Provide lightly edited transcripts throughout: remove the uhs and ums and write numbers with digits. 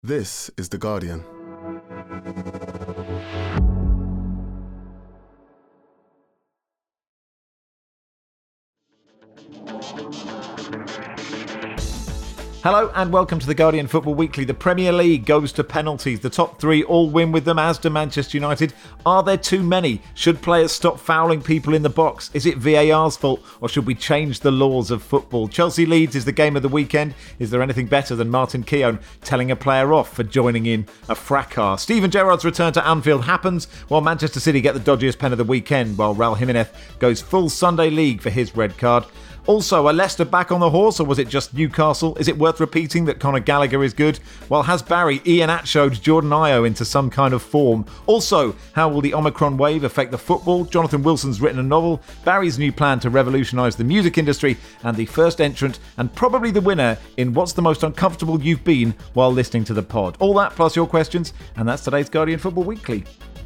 This is The Guardian. Hello and welcome to The Guardian Football Weekly. The Premier League goes to penalties. The top three all win with them, as do Manchester United. Are there too many? Should players stop fouling people in the box? Is it VAR's fault, or should we change the laws of football? Chelsea Leeds is the game of the weekend. Is there anything better than Martin Keown telling a player off for joining in a fracas? Steven Gerrard's return to Anfield happens while Manchester City get the dodgiest pen of the weekend, while Raul Jimenez goes full Sunday League for his red card. Also, are Leicester back on the horse, or was it just Newcastle? Is it worth repeating that Conor Gallagher is good? Well, has Barry Iheanacho'd Jordan Ayew into some kind of form? Also, how will the Omicron wave affect the football? Jonathan Wilson's written a novel, Barry's new plan to revolutionise the music industry, and the first entrant, and probably the winner, in What's the Most Uncomfortable You've Been While Listening to the Pod. All that plus your questions, and that's today's Guardian Football Weekly.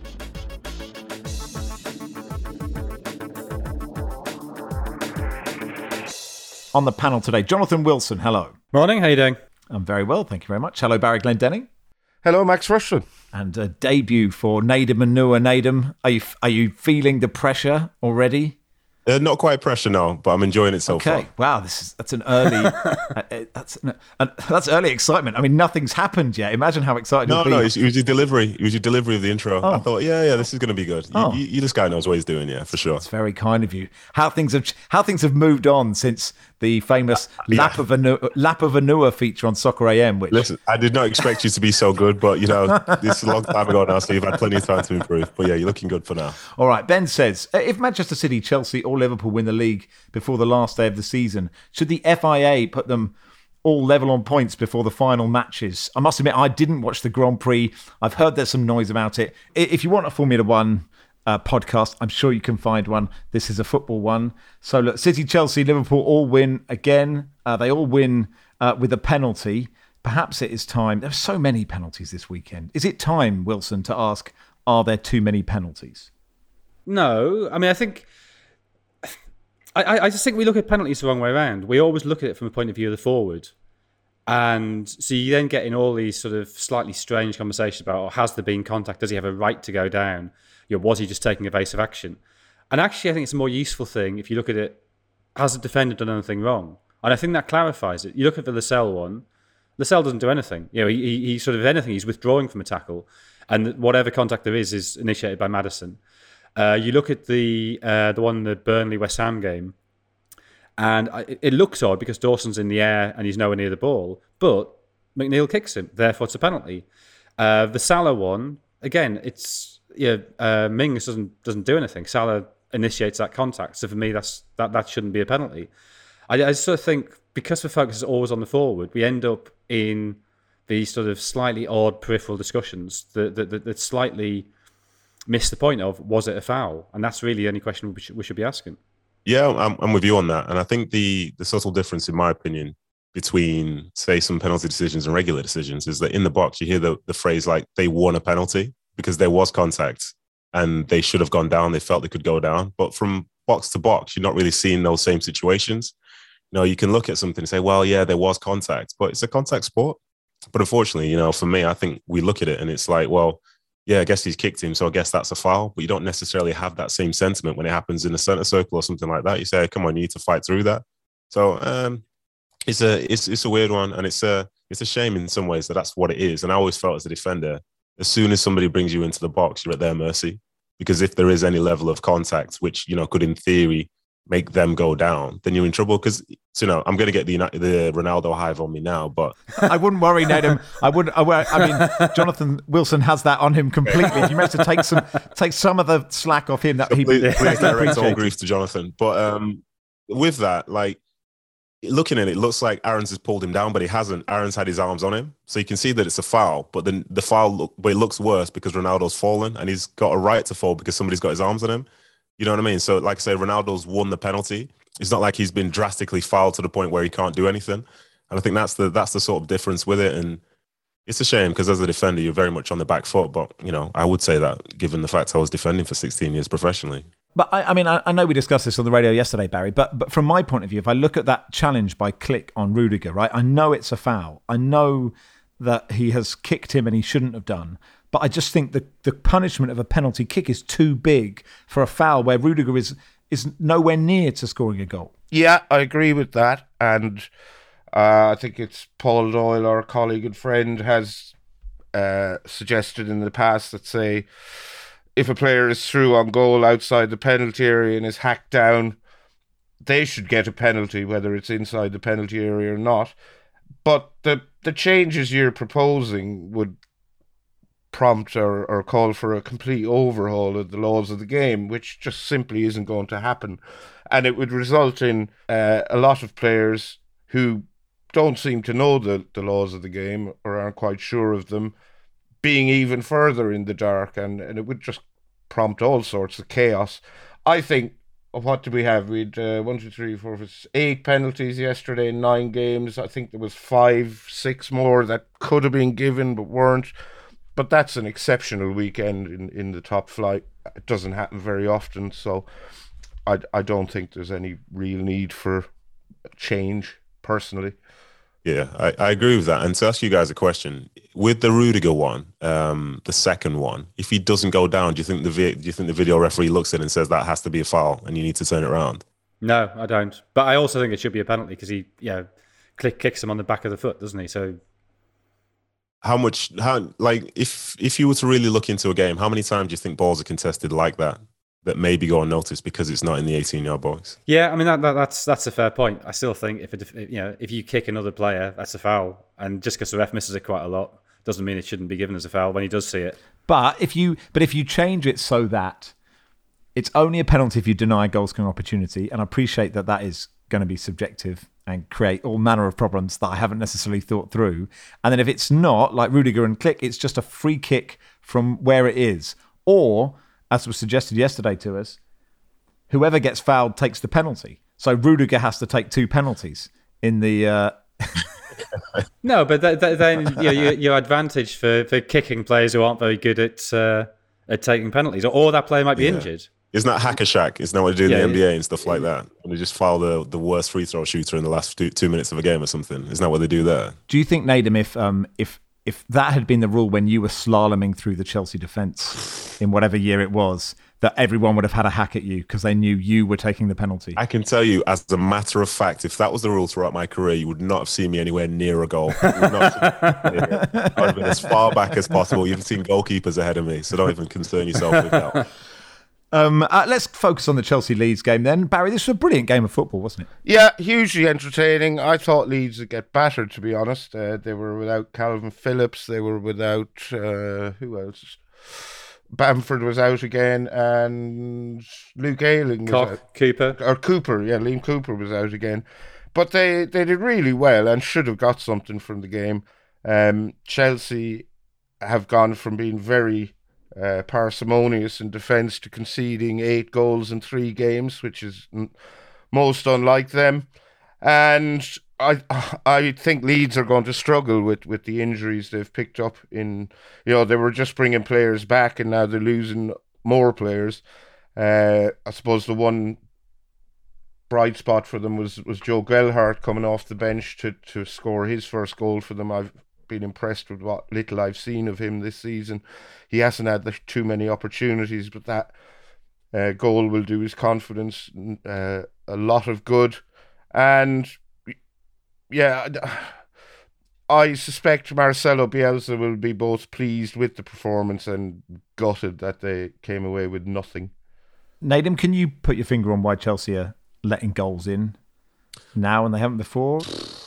On the panel today, Jonathan Wilson, hello. Morning, how you doing? I'm very well, thank you very much. Hello, Barry Glendenning. Hello, Max Rushton. And a debut for Nedum Onuoha. Nedum, are you feeling the pressure already? Not quite pressure, no, but I'm enjoying it so far. Okay, wow, that's an early that's early excitement. I mean, nothing's happened yet. Imagine how excited you'll be. No, it was your delivery. It was your delivery of the intro. Oh. I thought, yeah, this is going to be good. This guy knows what he's doing, yeah, for sure. That's very kind of you. How things have moved on since the famous Lap of Onuoha feature on Soccer AM. Which, listen, I did not expect you to be so good, but this is a long time ago now, so you've had plenty of time to improve. But yeah, you're looking good for now. All right, Ben says, if Manchester City, Chelsea or Liverpool win the league before the last day of the season, should the FIA put them all level on points before the final matches? I must admit, I didn't watch the Grand Prix. I've heard there's some noise about it. If you want a Formula One podcast, I'm sure you can find one. This is a football one. So look, City, Chelsea, Liverpool all win again. They all win with a penalty. Perhaps it is time. There are so many penalties this weekend. Is it time, Wilson, to ask, are there too many penalties? No. I mean, I just think we look at penalties the wrong way around. We always look at it from the point of view of the forward. And so you then get in all these sort of slightly strange conversations about, has there been contact? Does he have a right to go down? Was he just taking evasive action? And actually, I think it's a more useful thing if you look at it, has the defender done anything wrong? And I think that clarifies it. You look at the Lascelles one, Lascelles doesn't do anything. He sort of, if anything, he's withdrawing from a tackle. And whatever contact there is initiated by Maddison. You look at the one in the Burnley-West Ham game, and it looks odd because Dawson's in the air and he's nowhere near the ball, but McNeil kicks him, therefore it's a penalty. The Salah one, again, it's Mings doesn't do anything. Salah initiates that contact, so for me that shouldn't be a penalty. I sort of think because the focus is always on the forward, we end up in these sort of slightly odd peripheral discussions that slightly miss the point of, was it a foul? And that's really the only question we should be asking. Yeah, I'm with you on that. And I think the subtle difference, in my opinion, between, say, some penalty decisions and regular decisions is that in the box, you hear the phrase like, they won a penalty because there was contact and they should have gone down. They felt they could go down. But from box to box, you're not really seeing those same situations. You can look at something and say, well, yeah, there was contact, but it's a contact sport. But unfortunately, for me, I think we look at it and it's like, well, yeah, I guess he's kicked him, so I guess that's a foul. But you don't necessarily have that same sentiment when it happens in the centre circle or something like that. You say, come on, you need to fight through that. So it's a weird one, and it's a shame in some ways that that's what it is. And I always felt as a defender, as soon as somebody brings you into the box, you're at their mercy. Because if there is any level of contact, which could in theory make them go down, then you're in trouble. Because I'm going to get the Ronaldo hive on me now, but I wouldn't worry, Nedum. I mean, Jonathan Wilson has that on him completely. If you manage to take some of the slack off him, that please direct all grief to Jonathan. But with that, like looking at it, looks like Aarons has pulled him down, but he hasn't. Aarons had his arms on him, so you can see that it's a foul. But then the foul, but it looks worse because Ronaldo's fallen, and he's got a right to fall because somebody's got his arms on him. You know what I mean? So, like I say, Ronaldo's won the penalty. It's not like he's been drastically fouled to the point where he can't do anything. And I think that's the sort of difference with it. And it's a shame because as a defender, you're very much on the back foot. But, I would say that given the fact I was defending for 16 years professionally. But I know we discussed this on the radio yesterday, Barry, but from my point of view, if I look at that challenge by Klich on Rudiger, right, I know it's a foul. I know that he has kicked him and he shouldn't have done. But I just think the punishment of a penalty kick is too big for a foul where Rudiger is nowhere near to scoring a goal. Yeah, I agree with that. And I think it's Paul Doyle, our colleague and friend, has suggested in the past that, say, if a player is through on goal outside the penalty area and is hacked down, they should get a penalty, whether it's inside the penalty area or not. But the changes you're proposing would prompt or call for a complete overhaul of the laws of the game, which just simply isn't going to happen. And it would result in a lot of players who don't seem to know the laws of the game or aren't quite sure of them being even further in the dark, and it would just prompt all sorts of chaos. I think, what did we have? We had 1, 2, 3, 4, 5, 8 penalties yesterday in 9 games. I think there was 5, 6 more that could have been given but weren't. But that's an exceptional weekend in the top flight. It doesn't happen very often, so I don't think there's any real need for change, personally. Yeah, I agree with that. And to ask you guys a question, with the Rudiger one, the second one, if he doesn't go down, do you think the video referee looks at it and says that has to be a foul and you need to turn it around? No, I don't. But I also think it should be a penalty because he kicks him on the back of the foot, doesn't he? So if you were to really look into a game, how many times do you think balls are contested like that maybe go unnoticed because it's not in the 18-yard box? Yeah, I mean that's a fair point. I still think if you kick another player, that's a foul, and just because the ref misses it quite a lot doesn't mean it shouldn't be given as a foul when he does see it. But if you change it so that it's only a penalty if you deny goal scoring opportunity, and I appreciate that is going to be subjective and create all manner of problems that I haven't necessarily thought through. And then if it's not, like Rudiger and Klich, it's just a free kick from where it is. Or, as was suggested yesterday to us, whoever gets fouled takes the penalty. So Rudiger has to take 2 penalties in the... No, but then your advantage for kicking players who aren't very good at taking penalties, or that player might be injured. Isn't that hacker shack? Isn't that what they do in the NBA and stuff like that? When they just foul the worst free throw shooter in the last 2 minutes of a game or something. Isn't that what they do there? Do you think, Nadim, if that had been the rule when you were slaloming through the Chelsea defence in whatever year it was, that everyone would have had a hack at you because they knew you were taking the penalty? I can tell you, as a matter of fact, if that was the rule throughout my career, you would not have seen me anywhere near a goal. I would have been as far back as possible. You've seen goalkeepers ahead of me, so don't even concern yourself with that. Let's focus on the Chelsea-Leeds game then. Barry, this was a brilliant game of football, wasn't it? Yeah, hugely entertaining. I thought Leeds would get battered, to be honest. They were without Calvin Phillips. They were without... who else? Bamford was out again, and Luke Ayling was out. Cooper. Or Cooper, yeah, Liam Cooper was out again. But they did really well and should have got something from the game. Chelsea have gone from being very... parsimonious in defence to conceding 8 goals in 3 games, which is most unlike them. And I think Leeds are going to struggle with the injuries they've picked up. They were just bringing players back and now they're losing more players. I suppose the one bright spot for them was Joe Gelhardt coming off the bench to score his first goal for them. I've been impressed with what little I've seen of him this season. He hasn't had too many opportunities, but that goal will do his confidence a lot of good. And yeah, I suspect Marcelo Bielsa will be both pleased with the performance and gutted that they came away with nothing. Nadim, can you put your finger on why Chelsea are letting goals in now and they haven't before?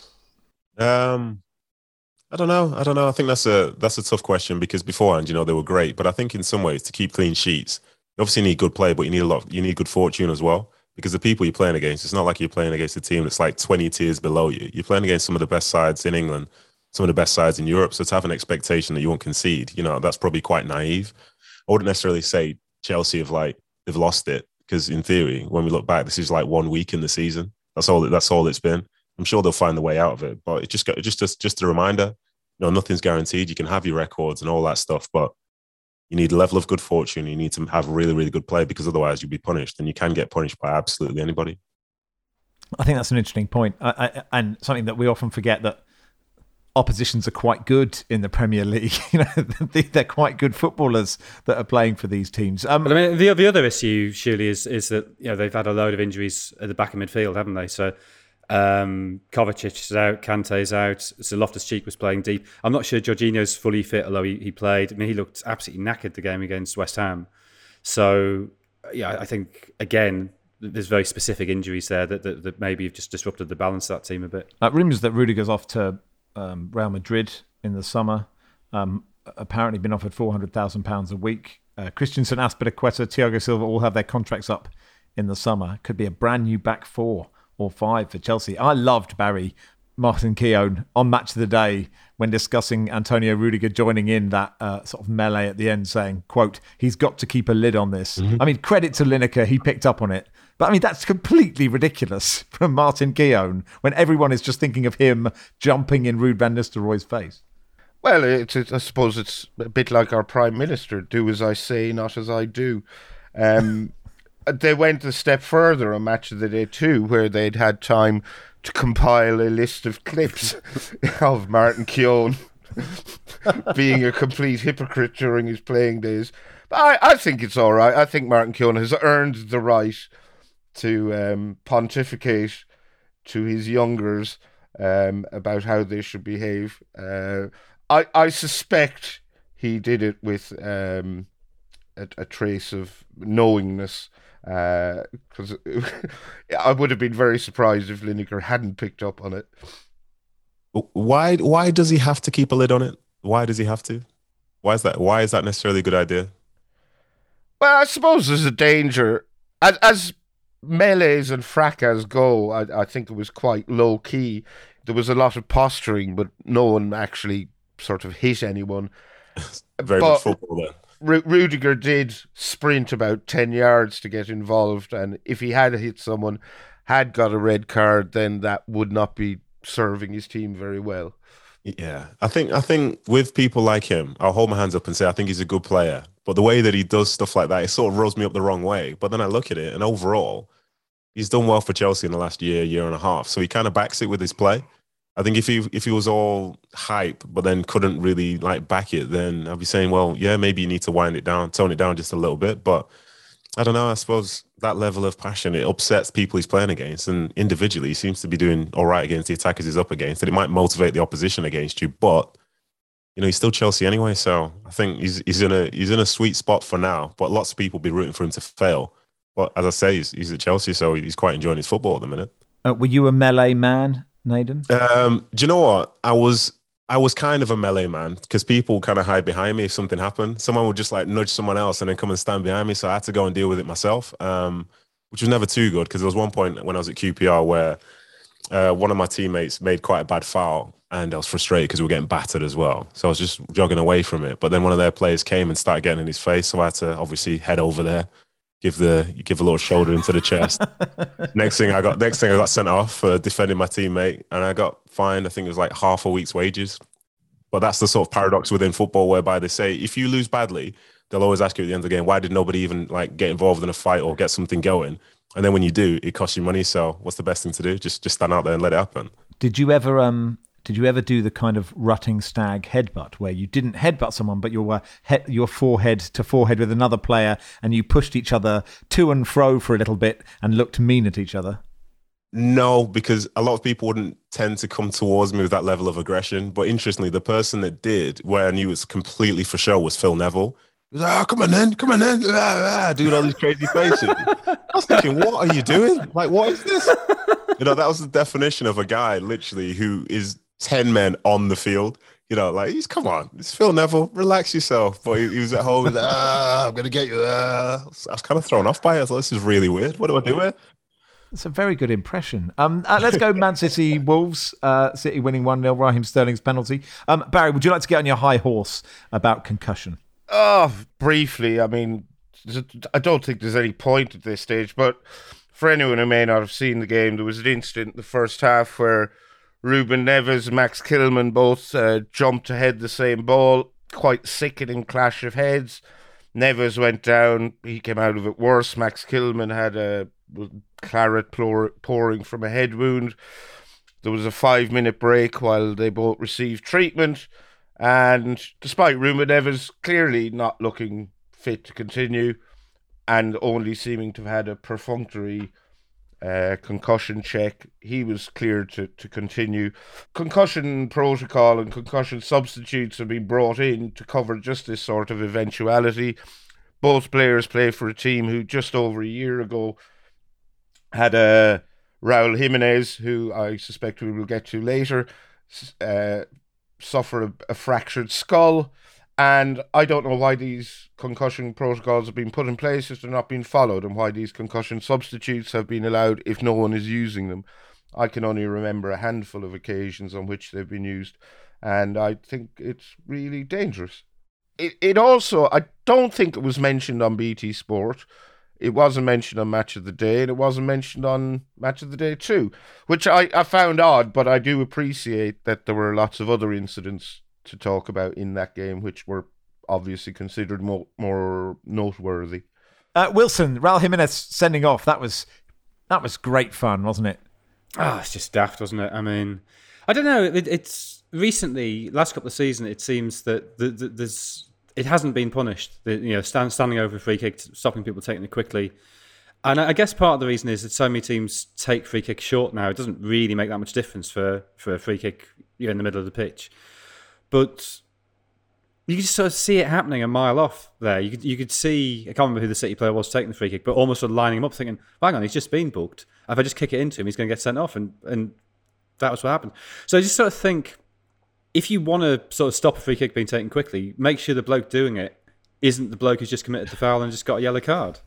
I don't know. I think that's a tough question because beforehand, they were great. But I think in some ways, to keep clean sheets, you obviously need good play, but you need good fortune as well. Because the people you're playing against, it's not like you're playing against a team that's like 20 tiers below you. You're playing against some of the best sides in England, some of the best sides in Europe. So to have an expectation that you won't concede, that's probably quite naive. I wouldn't necessarily say Chelsea they've lost it because in theory, when we look back, this is like 1 week in the season. That's all it's been. I'm sure they'll find the way out of it, but it's just a reminder. Nothing's guaranteed. You can have your records and all that stuff, but you need a level of good fortune. You need to have really, really good play because otherwise you'll be punished, and you can get punished by absolutely anybody. I think that's an interesting point, and something that we often forget, that oppositions are quite good in the Premier League. They're quite good footballers that are playing for these teams. But I mean, the other issue surely is that they've had a load of injuries at the back of midfield, haven't they? So Kovacic is out, Kante's out, so Loftus-Cheek was playing deep. I'm not sure Jorginho's fully fit, although he played. I mean, he looked absolutely knackered the game against West Ham. So I think again, there's very specific injuries there that maybe have just disrupted the balance of that team a bit. Rumours that Rudiger's off to Real Madrid in the summer. Apparently been offered £400,000 a week. Christensen, Aspilicueta, Thiago Silva all have their contracts up in the summer. Could be a brand new back 4 or 5 for Chelsea. I loved Barry Martin Keown on Match of the Day when discussing Antonio Rudiger joining in that sort of melee at the end, saying, quote, he's got to keep a lid on this. Mm-hmm. I mean, credit to Lineker, he picked up on it. But I mean, that's completely ridiculous from Martin Keown when everyone is just thinking of him jumping in Ruud van Nistelrooy's face. Well, I suppose it's a bit like our Prime Minister, do as I say, not as I do. They went a step further on Match of the Day too, where they'd had time to compile a list of clips of Martin Keown being a complete hypocrite during his playing days. But I think it's all right. I think Martin Keown has earned the right to pontificate to his youngers about how they should behave. I suspect he did it with a trace of knowingness, because I would have been very surprised if Lineker hadn't picked up on it. Why does he have to keep a lid on it? Why does he have to? Why is that necessarily a good idea? Well, I suppose there's a danger. As melees and fracas go, I think it was quite low key. There was a lot of posturing, but no one actually sort of hit anyone. Very much football then. Rudiger did sprint about 10 yards to get involved, and if he had hit someone, had got a red card, then that would not be serving his team very well. Yeah, I think with people like him, I'll hold my hands up and say I think he's a good player. But the way that he does stuff like that, it sort of rubs me up the wrong way. But then I look at it, and overall, he's done well for Chelsea in the last year and a half. So he kind of backs it with his play. I think if he was all hype, but then couldn't really back it, then I'd be saying, well, yeah, maybe you need to tone it down just a little bit. But I don't know. I suppose that level of passion, it upsets people he's playing against. And individually, he seems to be doing all right against the attackers he's up against. And it might motivate the opposition against you, but he's still Chelsea anyway. So I think he's in a sweet spot for now. But lots of people will be rooting for him to fail. But as I say, he's at Chelsea, so he's quite enjoying his football at the minute. Were you a melee man, Naden? Do you know what? I was kind of a melee man because people kind of hide behind me if something happened. Someone would just nudge someone else and then come and stand behind me. So I had to go and deal with it myself, which was never too good because there was one point when I was at QPR where one of my teammates made quite a bad foul and I was frustrated because we were getting battered as well. So I was just jogging away from it. But then one of their players came and started getting in his face. So I had to obviously head over there, give a little shoulder into the chest. Next thing I got sent off for defending my teammate, and I got fined. I think it was half a week's wages. But that's the sort of paradox within football, whereby they say if you lose badly, they'll always ask you at the end of the game, why did nobody even get involved in a fight or get something going? And then when you do, it costs you money. So what's the best thing to do? Just stand out there and let it happen. Did you ever do the kind of rutting stag headbutt where you didn't headbutt someone, but you were your forehead to forehead with another player and you pushed each other to and fro for a little bit and looked mean at each other? No, because a lot of people wouldn't tend to come towards me with that level of aggression. But interestingly, the person that did, where I knew it was completely for show, was Phil Neville. He was come on in, doing all these crazy faces. I was thinking, what are you doing? What is this? That was the definition of a guy, literally, who is 10 men on the field. Come on, it's Phil Neville, relax yourself. But he was at home, I'm going to get you. I was kind of thrown off by it. I thought, this is really weird. What do I do here? It's a very good impression. Let's go Man City Wolves. City winning 1-0, Raheem Sterling's penalty. Barry, would you like to get on your high horse about concussion? Oh, briefly. I mean, I don't think there's any point at this stage, but for anyone who may not have seen the game, there was an incident in the first half where Ruben Neves and Max Kilman both jumped to head the same ball. Quite sickening clash of heads. Neves went down. He came out of it worse. Max Kilman had a claret pouring from a head wound. There was a 5-minute break while they both received treatment. And despite Ruben Neves clearly not looking fit to continue and only seeming to have had a perfunctory concussion check, he was cleared to continue. Concussion protocol and concussion substitutes have been brought in to cover just this sort of eventuality. Both players play for a team who just over a year ago had Raul Jimenez, who I suspect we will get to later, suffer a fractured skull. And I don't know why these concussion protocols have been put in place if they're not being followed, and why these concussion substitutes have been allowed if no one is using them. I can only remember a handful of occasions on which they've been used, and I think it's really dangerous. It also, I don't think it was mentioned on BT Sport. It wasn't mentioned on Match of the Day, and it wasn't mentioned on Match of the Day 2, which I found odd, but I do appreciate that there were lots of other incidents to talk about in that game, which were obviously considered more noteworthy. Wilson, Raul Jimenez sending off, that was great fun, wasn't it? It's just daft, wasn't it? I mean, I don't know. It's recently, last couple of seasons, it seems that it hasn't been punished. Standing over a free kick, stopping people taking it quickly. And I guess part of the reason is that so many teams take free kicks short now. It doesn't really make that much difference for a free kick in the middle of the pitch. But you could just sort of see it happening a mile off there. You could see, I can't remember who the City player was taking the free kick, but almost sort of lining him up thinking, hang on, he's just been booked. If I just kick it into him, he's going to get sent off. And that was what happened. So I just sort of think, if you want to sort of stop a free kick being taken quickly, make sure the bloke doing it isn't the bloke who's just committed the foul and just got a yellow card.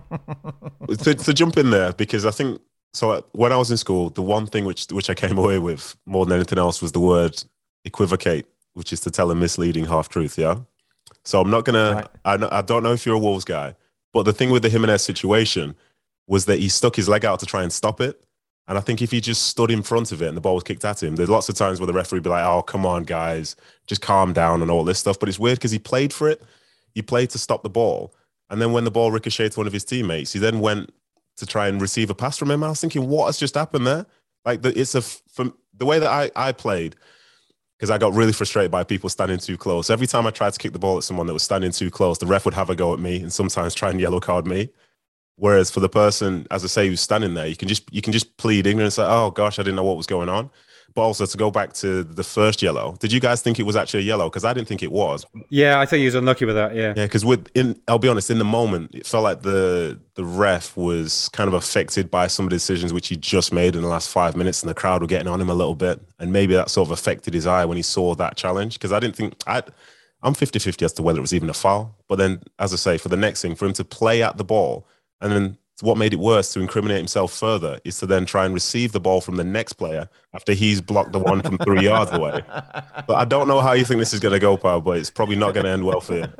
to jump in there, because I think, so when I was in school, the one thing which I came away with more than anything else was the word equivocate, which is to tell a misleading half-truth, yeah? So I'm not going to... Right. I don't know if you're a Wolves guy, but the thing with the Jimenez situation was that he stuck his leg out to try and stop it. And I think if he just stood in front of it and the ball was kicked at him, there's lots of times where the referee would be like, oh, come on, guys, just calm down and all this stuff. But it's weird because he played for it. He played to stop the ball. And then when the ball ricocheted to one of his teammates, he then went to try and receive a pass from him. I was thinking, what has just happened there? Like, from the way that I played... because I got really frustrated by people standing too close. Every time I tried to kick the ball at someone that was standing too close, the ref would have a go at me and sometimes try and yellow card me. Whereas for the person, as I say, who's standing there, you can just plead ignorance, like, oh gosh, I didn't know what was going on. But also to go back to the first yellow, did you guys think it was actually a yellow? Because I didn't think it was. Yeah, I think he was unlucky with that. Yeah, because I'll be honest, in the moment, it felt like the ref was kind of affected by some of the decisions which he just made in the last 5 minutes, and the crowd were getting on him a little bit, and maybe that sort of affected his eye when he saw that challenge. Because I didn't think I'm 50-50 as to whether it was even a foul. But then, as I say, for the next thing, for him to play at the ball, and then what made it worse to incriminate himself further is to then try and receive the ball from the next player after he's blocked the one from 3 yards away. But I don't know how you think this is going to go, pal, but it's probably not going to end well for you.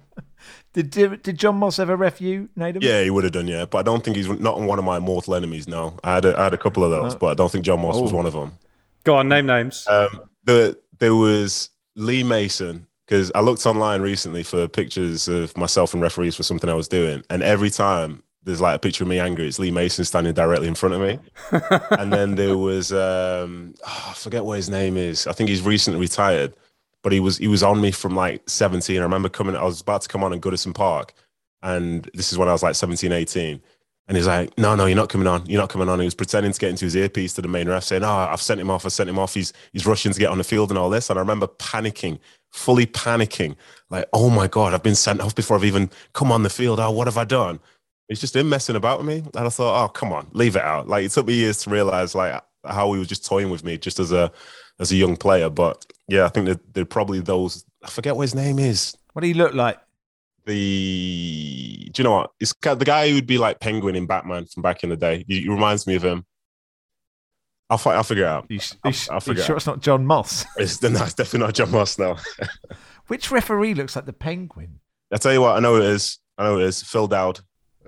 Did John Moss ever ref you, Nadem? Yeah, he would have done, yeah. But I don't think he's not one of my mortal enemies, no. I had a couple of those, but I don't think John Moss was one of them. Go on, name names. There was Lee Mason, because I looked online recently for pictures of myself and referees for something I was doing, and every time there's like a picture of me angry, it's Lee Mason standing directly in front of me. And then there was, I forget what his name is. I think he's recently retired, but he was on me from like 17. I remember I was about to come on in Goodison Park, and this is when I was like 17, 18. And he's like, no, you're not coming on. You're not coming on. He was pretending to get into his earpiece to the main ref, saying, I've sent him off. He's rushing to get on the field and all this. And I remember fully panicking, like, oh my God, I've been sent off before I've even come on the field. Oh, what have I done? It's just him messing about with me. And I thought, oh, come on, leave it out. Like, it took me years to realize like how he was just toying with me just as a young player. But yeah, I think that they're probably those. I forget what his name is. What do he look like? Do you know what? It's the guy who would be like Penguin in Batman from back in the day. He reminds me of him. I'll figure it out. I'll figure sure out. It's not John Moss? It's definitely not John Moss now. Which referee looks like the Penguin? I tell you what, I know it is. Phil Dowd.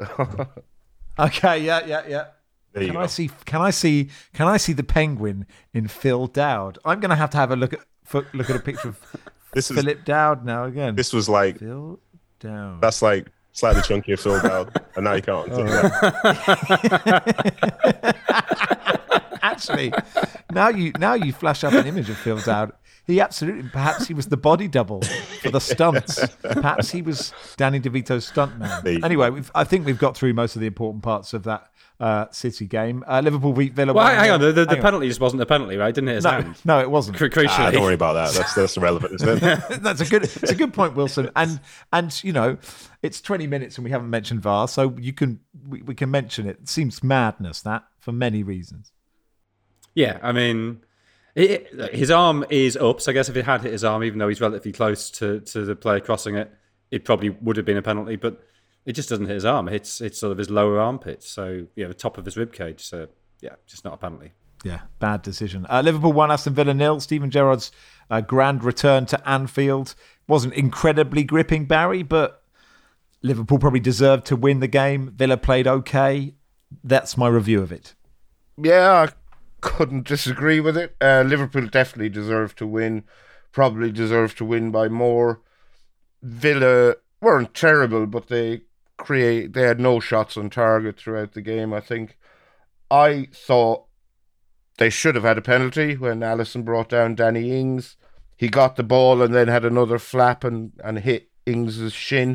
Okay, yeah. Can I see the Penguin in Phil Dowd? I'm going to have a look at a picture of Philip Dowd now again. This was like Phil Dowd. That's like slightly chunkier Phil Dowd, and now you can't. actually, now you flash up an image of Phil Dowd. Perhaps he was the body double for the stunts. Perhaps he was Danny DeVito's stuntman. Anyway, I think we've got through most of the important parts of that City game. Liverpool beat Villa. Well, hang on. The penalty just wasn't a penalty, right? Didn't hit his hand. No, it wasn't. Crucially. Don't worry about that. That's irrelevant, isn't it? It's a good point, Wilson. And you know, it's 20 minutes and we haven't mentioned VAR, so we can mention it. It seems madness, that, for many reasons. Yeah, I mean, his arm is up, so I guess if it had hit his arm, even though he's relatively close to the player crossing it, it probably would have been a penalty, but it just doesn't hit his arm. It's sort of his lower armpit, so yeah, the top of his rib cage. So yeah, just not a penalty. Yeah, bad decision. Liverpool 1, Aston Villa 0. Steven Gerrard's grand return to Anfield wasn't incredibly gripping, Barry, but Liverpool probably deserved to win the game. Villa played okay. That's my review of it. Yeah, I couldn't disagree with it. Liverpool definitely deserved to win. Probably deserved to win by more. Villa weren't terrible, but they had no shots on target throughout the game, I think. I thought they should have had a penalty when Alisson brought down Danny Ings. He got the ball and then had another flap and hit Ings' shin.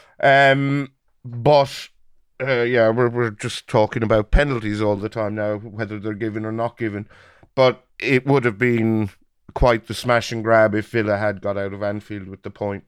But we're just talking about penalties all the time now, whether they're given or not given. But it would have been quite the smash and grab if Villa had got out of Anfield with the point.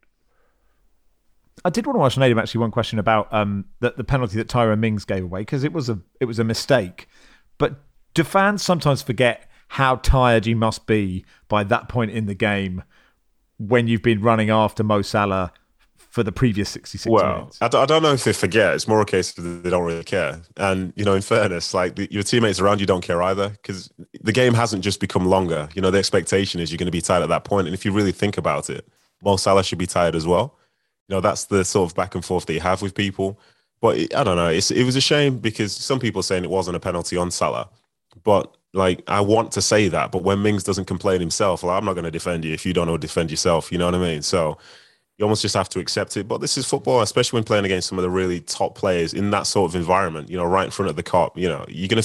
I did want to ask Nadim actually one question about the penalty that Tyrone Mings gave away, because it was a mistake. But do fans sometimes forget how tired you must be by that point in the game when you've been running after Mo Salah for the previous 66 minutes? I don't know if they forget. It's more a case of they don't really care. And, you know, in fairness, like your teammates around you don't care either, because the game hasn't just become longer. You know, the expectation is you're going to be tired at that point. And if you really think about it, Mo Salah should be tired as well. You know, that's the sort of back and forth that you have with people. But I don't know. It was a shame because some people are saying it wasn't a penalty on Salah. But, like, I want to say that. But when Mings doesn't complain himself, well, I'm not going to defend you if you don't know how to defend yourself. You know what I mean? So you almost just have to accept it. But this is football, especially when playing against some of the really top players in that sort of environment, you know, right in front of the cop. You know, you're going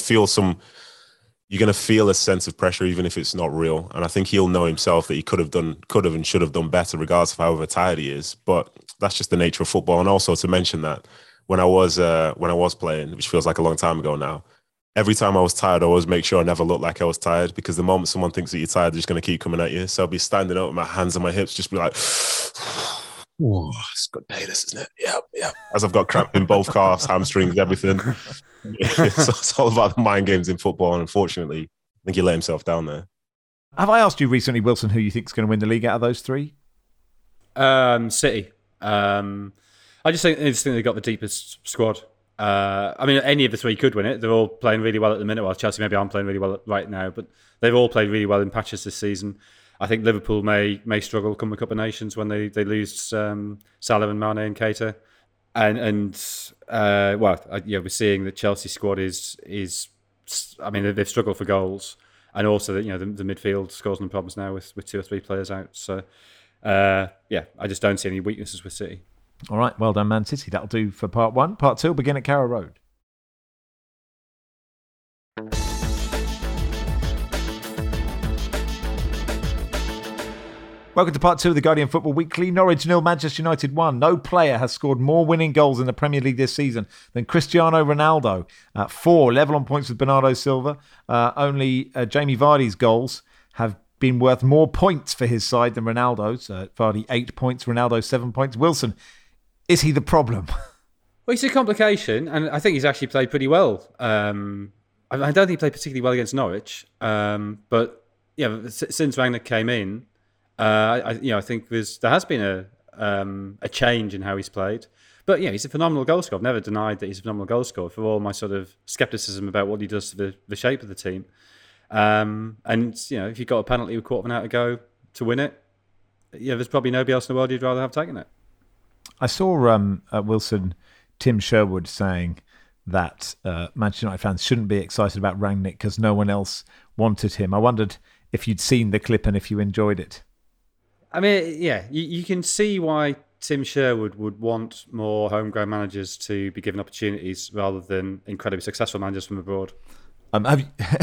to feel a sense of pressure, even if it's not real. And I think he'll know himself that he could have and should have done better, regardless of however tired he is. But that's just the nature of football. And also to mention that when I was playing, which feels like a long time ago now, every time I was tired, I always make sure I never look like I was tired, because the moment someone thinks that you're tired, they're just going to keep coming at you. So I'll be standing up with my hands on my hips, just be like, oh, it's a good day, this, isn't it? Yeah. As I've got cramp in both calves, hamstrings, everything. It's all about the mind games in football. And unfortunately, I think he let himself down there. Have I asked you recently, Wilson, who you think is going to win the league out of those three? City. I just think they've got the deepest squad. I mean, any of the three could win it. They're all playing really well at the minute. Well, Chelsea maybe aren't playing really well right now, but they've all played really well in patches this season. I think Liverpool may struggle come the Cup of Nations when they lose Salah and Mane and Keita. We're seeing that Chelsea squad is. I mean, they've struggled for goals, and also that, you know, the midfield scores them problems now with 2 or 3 players out. So, I just don't see any weaknesses with City. All right, well done, Man City. That'll do for part 1. Part 2 will begin at Carrow Road. Welcome to part 2 of the Guardian Football Weekly. Norwich 0, Manchester United 1. No player has scored more winning goals in the Premier League this season than Cristiano Ronaldo. 4, level on points with Bernardo Silva. Only Jamie Vardy's goals have been worth more points for his side than Ronaldo's. Vardy 8 points, Ronaldo 7 points. Wilson, is he the problem? Well, he's a complication, and I think he's actually played pretty well. I don't think he played particularly well against Norwich, but yeah, since Rangnick came in, I think there has been a change in how he's played. But yeah, he's a phenomenal goal scorer. I've never denied that he's a phenomenal goal scorer, for all my sort of scepticism about what he does to the shape of the team. And you know, if you've got a penalty with 1/4 of an hour to go to win it, yeah, there's probably nobody else in the world you'd rather have taken it. I saw Wilson, Tim Sherwood saying that Manchester United fans shouldn't be excited about Rangnick because no one else wanted him. I wondered if you'd seen the clip and if you enjoyed it. I mean, yeah, you can see why Tim Sherwood would want more homegrown managers to be given opportunities rather than incredibly successful managers from abroad. Have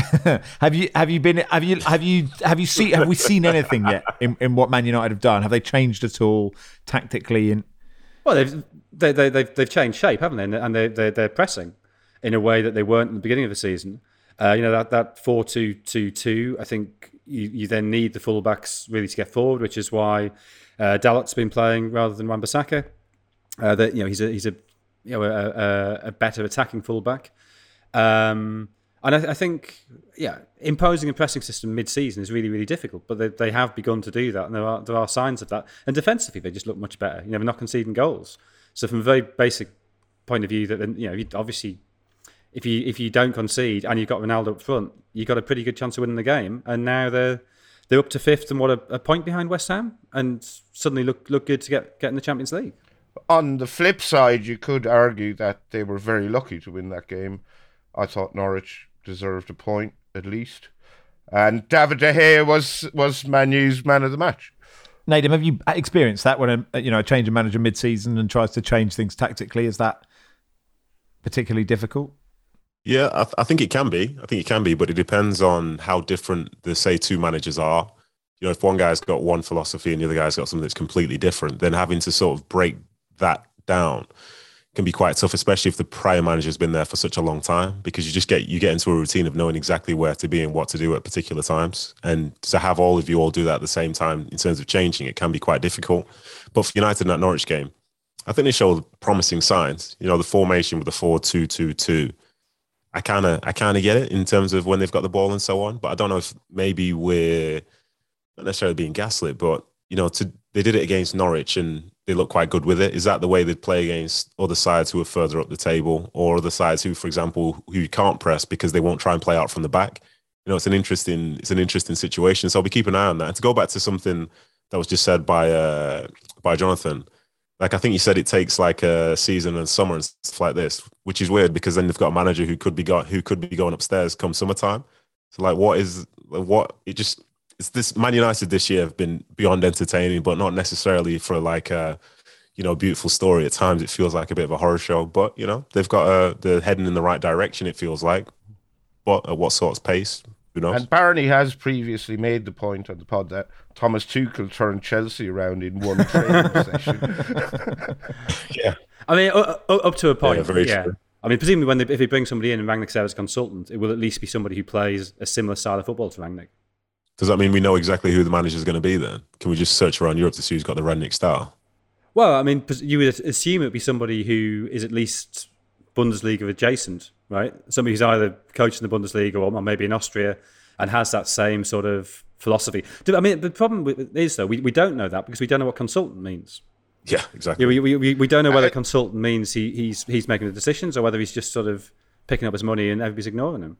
we seen anything yet in what Man United have done? Have they changed at all tactically? Well, they've changed shape, haven't they? And they're pressing in a way that they weren't at the beginning of the season. That 4-2-2-2. I think you then need the fullbacks really to get forward, which is why Dalot's been playing rather than Wan-Bissaka. He's a better attacking fullback. And I think, imposing a pressing system mid-season is really, really difficult. But they have begun to do that, and there are signs of that. And defensively, they just look much better. They're not conceding goals. So from a very basic point of view, that obviously, if you don't concede and you've got Ronaldo up front, you've got a pretty good chance of winning the game. And now they're up to fifth and a point behind West Ham, and suddenly look good to get in the Champions League. On the flip side, you could argue that they were very lucky to win that game. I thought Norwich deserved a point at least, and David De Gea was Man U's man of the match. Nadim, have you experienced that when a change of manager mid-season and tries to change things tactically? Is that particularly difficult? Yeah, I think it can be. But it depends on how different the, say, two managers are. If one guy's got one philosophy and the other guy's got something that's completely different, then having to sort of break that down can be quite tough, especially if the prior manager's been there for such a long time, because you get into a routine of knowing exactly where to be and what to do at particular times. And to have all of you all do that at the same time in terms of changing, it can be quite difficult. But for United in that Norwich game, I think they showed promising signs. The formation with the 4-2-2-2, I kind of get it in terms of when they've got the ball and so on. But I don't know if maybe we're not necessarily being gaslit, but they did it against Norwich and they look quite good with it. Is that the way they'd play against other sides who are further up the table, or other sides who, for example, who you can't press because they won't try and play out from the back? It's an interesting situation. So I'll be keeping an eye on that. And to go back to something that was just said by Jonathan, like I think he said it takes like a season and summer and stuff like this, which is weird because then they've got a manager who could be going upstairs come summertime. So like, it's this Man United this year have been beyond entertaining, but not necessarily for like a, beautiful story. At times it feels like a bit of a horror show, but they've got they're heading in the right direction. It feels like, but at what sort of pace? Who knows? And Barney has previously made the point on the pod that Thomas Tuchel turned Chelsea around in one training session. Yeah, I mean, up to a point. Yeah, very true. I mean, presumably if he brings somebody in and Rangnick's there as a consultant, it will at least be somebody who plays a similar style of football to Rangnick. Does that mean we know exactly who the manager is going to be then? Can we just search around Europe to see who's got the Rangnick style? Well, I mean, you would assume it would be somebody who is at least Bundesliga adjacent, right? Somebody who's either coached in the Bundesliga or maybe in Austria and has that same sort of philosophy. I mean, the problem is, though, we don't know that because we don't know what consultant means. Yeah, exactly. We don't know whether consultant means he's making the decisions or whether he's just sort of picking up his money and everybody's ignoring him.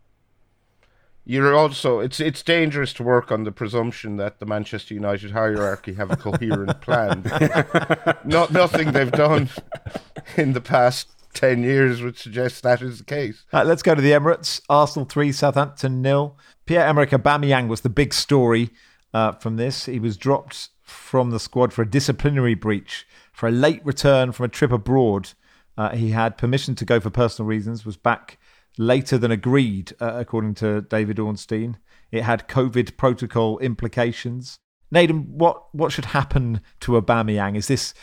You're also it's dangerous to work on the presumption that the Manchester United hierarchy have a coherent plan. Nothing they've done in the past 10 years would suggest that is the case. Let's go to the Emirates. Arsenal 3, Southampton 0. Pierre-Emerick Aubameyang was the big story from this. He was dropped from the squad for a disciplinary breach for a late return from a trip abroad. He had permission to go for personal reasons, was back later than agreed, according to David Ornstein. It had COVID protocol implications. Nadim, what should happen to Aubameyang? Is this,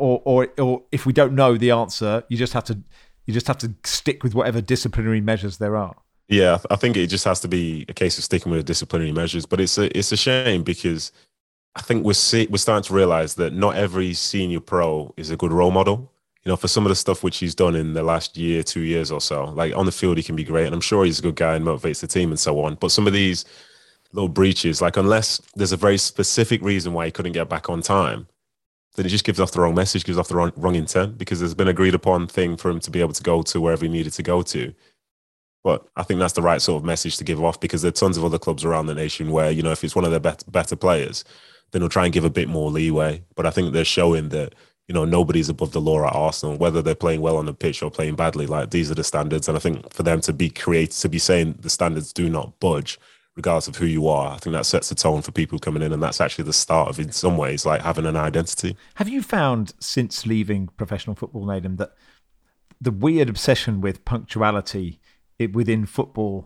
or if we don't know the answer, you just have to stick with whatever disciplinary measures there are? Yeah, I think it just has to be a case of sticking with the disciplinary measures. But it's a shame because I think we're starting to realise that not every senior pro is a good role model. For some of the stuff which he's done in the last year, 2 years or so, like on the field, he can be great. And I'm sure he's a good guy and motivates the team and so on. But some of these little breaches, like unless there's a very specific reason why he couldn't get back on time, then it just gives off the wrong message, gives off the wrong intent, because there's been an agreed upon thing for him to be able to go to wherever he needed to go to. But I think that's the right sort of message to give off, because there are tons of other clubs around the nation where, if it's one of their better players, then they'll try and give a bit more leeway. But I think they're showing that, nobody's above the law at Arsenal, whether they're playing well on the pitch or playing badly. Like, these are the standards. And I think for them to be saying the standards do not budge, regardless of who you are, I think that sets a tone for people coming in. And that's actually the start of, in some ways, like having an identity. Have you found, since leaving professional football, Nadim, that the weird obsession with punctuality within football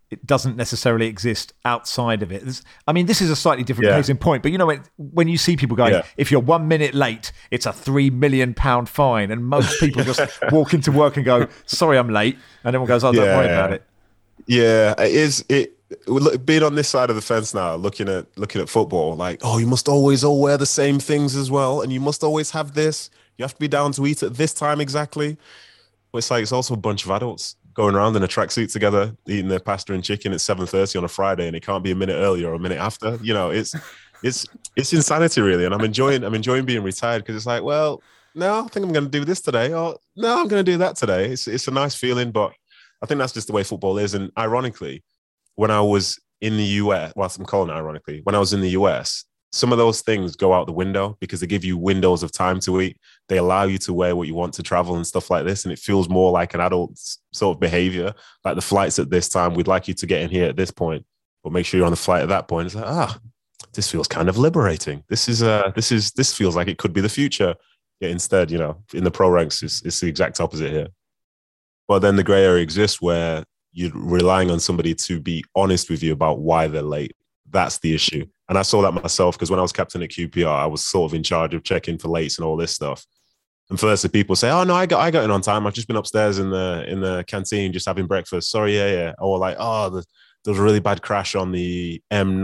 it doesn't necessarily exist outside of it. This is a slightly different case in point, but when you see people going, if you're 1 minute late, it's a £3 million fine, and most people just walk into work and go, sorry, I'm late, and everyone goes, oh, don't worry about it. Yeah, it is. Being on this side of the fence now, looking at football, like, oh, you must always all wear the same things as well, and you must always have this. You have to be down to eat at this time exactly. But it's like it's also a bunch of adults going around in a tracksuit together, eating their pasta and chicken at 7:30 on a Friday, and it can't be a minute earlier or a minute after. It's insanity, really. And I'm enjoying being retired, because it's like, well, no, I think I'm going to do this today, or no, I'm going to do that today. It's a nice feeling, but I think that's just the way football is. And ironically, when I was in the US, I'm calling it ironically, when I was in the US, some of those things go out the window because they give you windows of time to eat. They allow you to wear what you want to travel and stuff like this. And it feels more like an adult sort of behavior. Like the flight's at this time, we'd like you to get in here at this point, but make sure you're on the flight at that point. It's like, this feels kind of liberating. This feels like it could be the future. Yet instead, in the pro ranks, it's the exact opposite here. But then the gray area exists where you're relying on somebody to be honest with you about why they're late. That's the issue. And I saw that myself, because when I was captain at QPR, I was sort of in charge of checking for lates and all this stuff. And firstly, people say, oh, no, I got in on time. I've just been upstairs in the canteen just having breakfast. Sorry, yeah. Or like, there was a really bad crash on the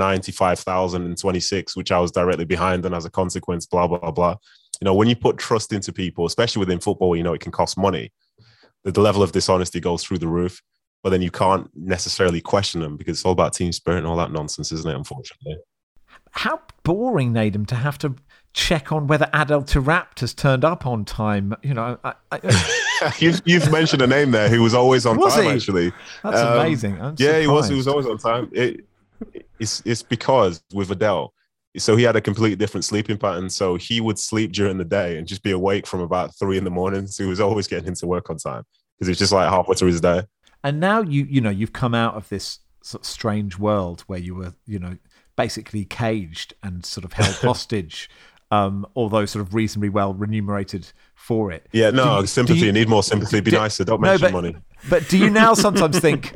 M95,026, which I was directly behind. And as a consequence, blah, blah, blah. When you put trust into people, especially within football, where it can cost money, the level of dishonesty goes through the roof. But then you can't necessarily question them, because it's all about team spirit and all that nonsense, isn't it, unfortunately? How boring, Nadim, to have to check on whether Adel Taarabt has turned up on time. You've mentioned a name there who was always on time, actually. That's amazing. He was always on time. It's because with Adel, so he had a completely different sleeping pattern. So he would sleep during the day and just be awake from about 3 a.m. So he was always getting into work on time, because it's just like halfway through his day. And now you've come out of this sort of strange world where you were, basically caged and sort of held hostage, although sort of reasonably well remunerated for it. Yeah, no, sympathy. You need more sympathy. Be nicer. Don't mention money. But do you now sometimes think,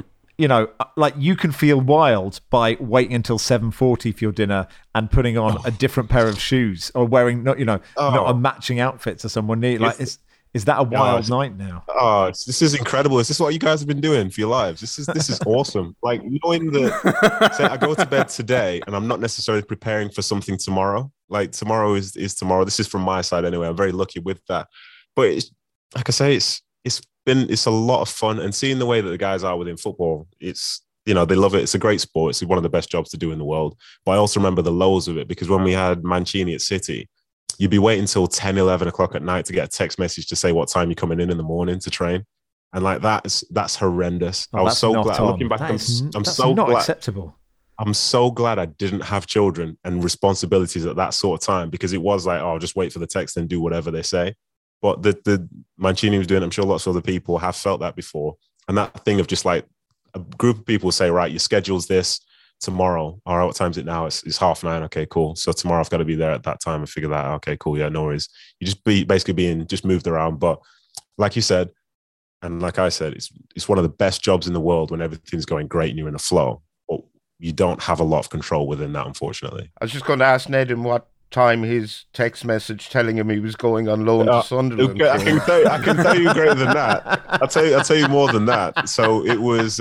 like you can feel wild by waiting until 7:40 for your dinner and putting on a different pair of shoes, or wearing not a matching outfit to someone near? Like, is that a wild night now? Oh, this is incredible. Is this what you guys have been doing for your lives? This is awesome. Like, knowing that, say I go to bed today and I'm not necessarily preparing for something tomorrow. Like, tomorrow is tomorrow. This is from my side anyway. I'm very lucky with that. But like I say, it's a lot of fun, and seeing the way that the guys are within football, it's, they love it. It's a great sport. It's one of the best jobs to do in the world. But I also remember the lows of it, because when we had Mancini at City, you'd be waiting until 10, 11 o'clock at night to get a text message to say what time you're coming in the morning to train. And like that's horrendous. I was so glad. Looking back, I'm so not glad. Acceptable. I'm so glad I didn't have children and responsibilities at that sort of time, because it was like, I'll just wait for the text and do whatever they say. But the Mancini was doing, I'm sure lots of other people have felt that before. And that thing of just like a group of people say, right, your schedule's this tomorrow. All right, what time is it now? It's 9:30. Okay, cool. So tomorrow I've got to be there at that time and figure that out. Okay, cool. Yeah, no worries. You just basically being just moved around. But like you said, and like I said, it's one of the best jobs in the world when everything's going great and you're in a flow. But you don't have a lot of control within that, unfortunately. I was just going to ask Nadim what time his text message telling him he was going on loan to Sunderland. I can tell you greater than that. I'll tell you more than that. So it was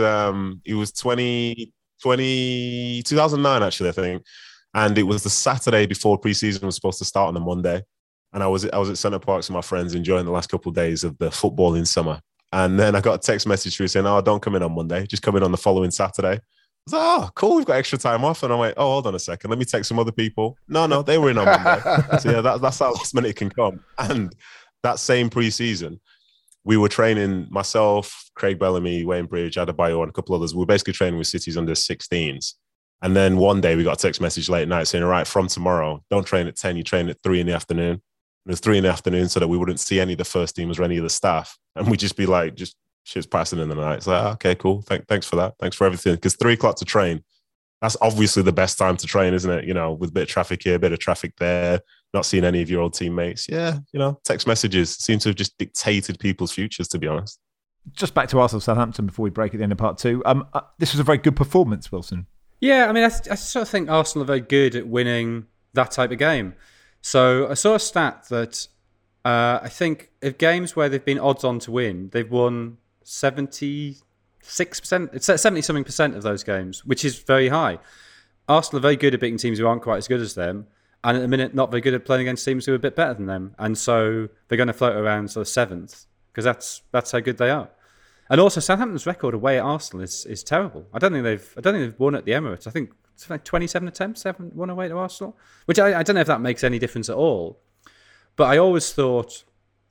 2009 actually, I think, and it was the Saturday before pre-season was supposed to start on the Monday, and I was at Centre Parks with my friends enjoying the last couple of days of the footballing summer, and then I got a text message through saying, "Oh, don't come in on Monday, just come in on the following Saturday." I was like, "Oh, cool, we've got extra time off," and I went, "Oh, hold on a second, let me text some other people." No, they were in on Monday. So yeah, that's how last minute it can come. And that same pre-season, we were training, myself, Craig Bellamy, Wayne Bridge, Adebayo, and a couple others. We were basically training with City's under 16s. And then one day we got a text message late at night saying, all right, from tomorrow, don't train at 10, you train at 3 in the afternoon. And it was 3 in the afternoon so that we wouldn't see any of the first teamers or any of the staff. And we'd just be like, just shit's passing in the night. It's like, okay, cool. Thanks for that. Thanks for everything. Because 3 o'clock to train, that's obviously the best time to train, isn't it? With a bit of traffic here, a bit of traffic there, not seeing any of your old teammates. Yeah, text messages seem to have just dictated people's futures, to be honest. Just back to Arsenal-Southampton before we break at the end of part two. This was a very good performance, Wilson. Yeah, I mean, I sort of think Arsenal are very good at winning that type of game. So I saw a stat that I think of games where they've been odds on to win, they've won 76%, it's 70-something% of those games, which is very high. Arsenal are very good at beating teams who aren't quite as good as them, and at the minute not very good at playing against teams who are a bit better than them. And so they're going to float around sort of 7th, because that's how good they are. And also Southampton's record away at Arsenal is terrible. I don't think they've won at the Emirates. I think it's like 27 attempts, 7 won away to Arsenal, which I don't know if that makes any difference at all. But I always thought,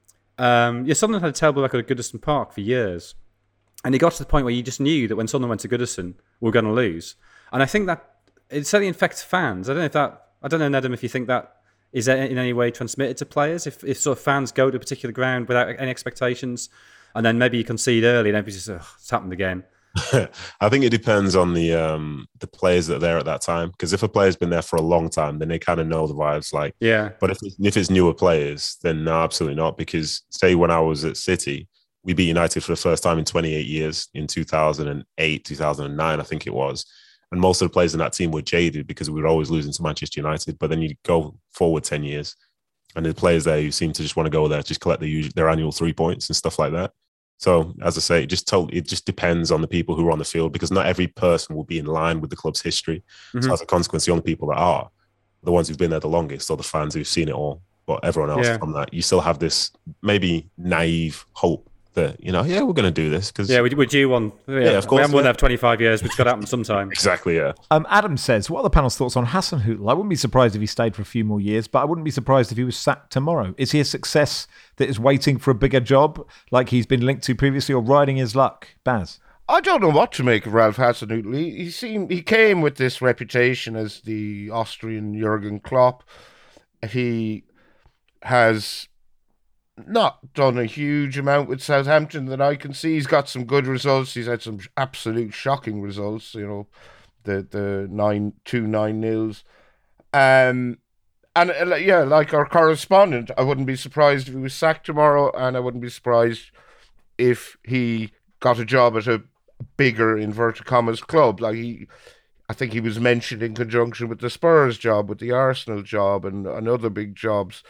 Sunderland had a terrible record at Goodison Park for years, and it got to the point where you just knew that when Sunderland went to Goodison, we were going to lose. And I think that it certainly infects fans. I don't know, Nedum, if you think that is in any way transmitted to players. If sort of fans go to a particular ground without any expectations, and then maybe you concede early, and everybody's just, it's happened again. I think it depends on the players that are there at that time. Because if a player's been there for a long time, then they kind of know the vibes. Like, yeah. But if it's newer players, then no, absolutely not. Because say when I was at City, we beat United for the first time in 28 years in 2008, 2009, I think it was. And most of the players in that team were jaded because we were always losing to Manchester United. But then you go forward 10 years, and the players there who seem to just want to go there, just collect their annual 3 points and stuff like that. So, as I say, it just depends on the people who are on the field, because not every person will be in line with the club's history. Mm-hmm. So, as a consequence, the only people that are the ones who've been there the longest, or the fans who've seen it all. But everyone else from that, you still have this maybe naive hope that, we're going to do this. Cause, we're due one. Yeah, of course. We haven't won there for 25 years, which got to happen sometime. Exactly, yeah. Adam says, what are the panel's thoughts on Hasenhüttl? I wouldn't be surprised if he stayed for a few more years, but I wouldn't be surprised if he was sacked tomorrow. Is he a success that is waiting for a bigger job, like he's been linked to previously, or riding his luck? Baz? I don't know what to make of Ralph Hasenhüttl. He came with this reputation as the Austrian Jurgen Klopp. He has not done a huge amount with Southampton that I can see. He's got some good results. He's had some absolute shocking results, the 9-2-9-0s. And like our correspondent, I wouldn't be surprised if he was sacked tomorrow, and I wouldn't be surprised if he got a job at a bigger, inverted commas, club. I think he was mentioned in conjunction with the Spurs job, with the Arsenal job, and other big jobs.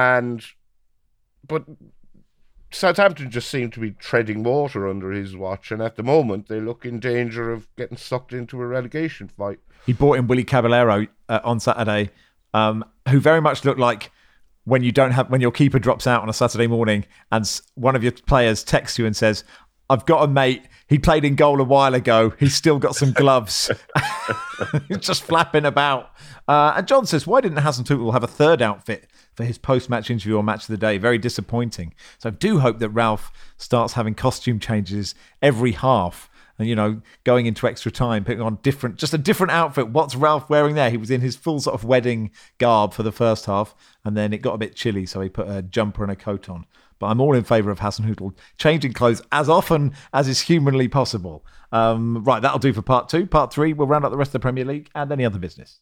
But Southampton just seem to be treading water under his watch, and at the moment they look in danger of getting sucked into a relegation fight. He brought in Willy Caballero on Saturday, who very much looked like when your keeper drops out on a Saturday morning and one of your players texts you and says, I've got a mate, he played in goal a while ago, he's still got some gloves. He's just flapping about. And John says, why didn't Hasenhüttl have a third outfit for his post-match interview or match of the day? Very disappointing. So I do hope that Ralph starts having costume changes every half and, going into extra time, putting on just a different outfit. What's Ralph wearing there? He was in his full sort of wedding garb for the first half, and then it got a bit chilly, so he put a jumper and a coat on. But I'm all in favour of Hasenhüttl changing clothes as often as is humanly possible. Right, that'll do for part 2. Part 3, we'll round up the rest of the Premier League and any other business.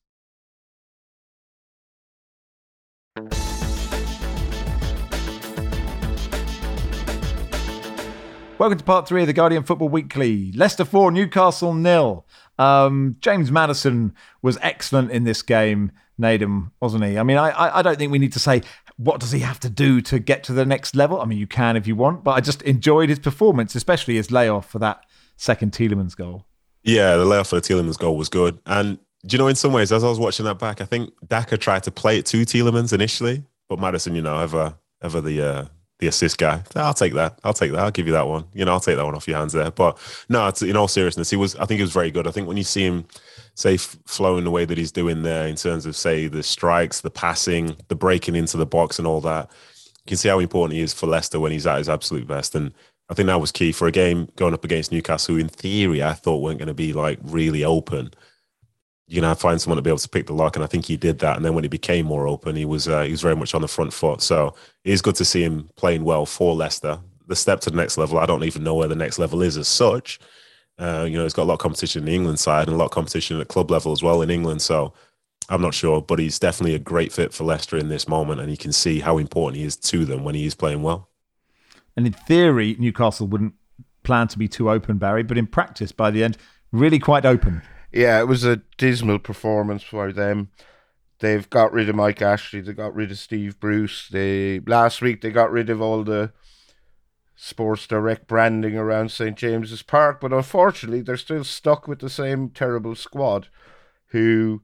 Welcome to part 3 of the Guardian Football Weekly. Leicester 4, Newcastle 0. James Maddison was excellent in this game, Nedum, wasn't he? I mean, I don't think we need to say, what does he have to do to get to the next level? I mean, you can if you want, but I just enjoyed his performance, especially his layoff for that second Tielemans goal. Yeah, the layoff for the Tielemans goal was good. And, in some ways, as I was watching that back, I think Daka tried to play it to Tielemans initially, but Maddison, ever the assist guy. I'll take that. I'll give you that one. I'll take that one off your hands there. But no, in all seriousness, I think he was very good. I think when you see him, say, flowing the way that he's doing there in terms of, say, the strikes, the passing, the breaking into the box and all that, you can see how important he is for Leicester when he's at his absolute best. And I think that was key for a game going up against Newcastle, who in theory I thought weren't going to be like really open. You're going to find someone to be able to pick the lock, and I think he did that. And then when he became more open, he was very much on the front foot. So it is good to see him playing well for Leicester. The step to the next level, I don't even know where the next level is as such. He's got a lot of competition in the England side and a lot of competition at club level as well in England. So I'm not sure, but he's definitely a great fit for Leicester in this moment, and you can see how important he is to them when he is playing well. And in theory, Newcastle wouldn't planned to be too open, Barry, but in practice, by the end, really quite open. Yeah, it was a dismal performance for them. They've got rid of Mike Ashley. They got rid of Steve Bruce. Last week they got rid of all the Sports Direct branding around St. James's Park, but unfortunately they're still stuck with the same terrible squad who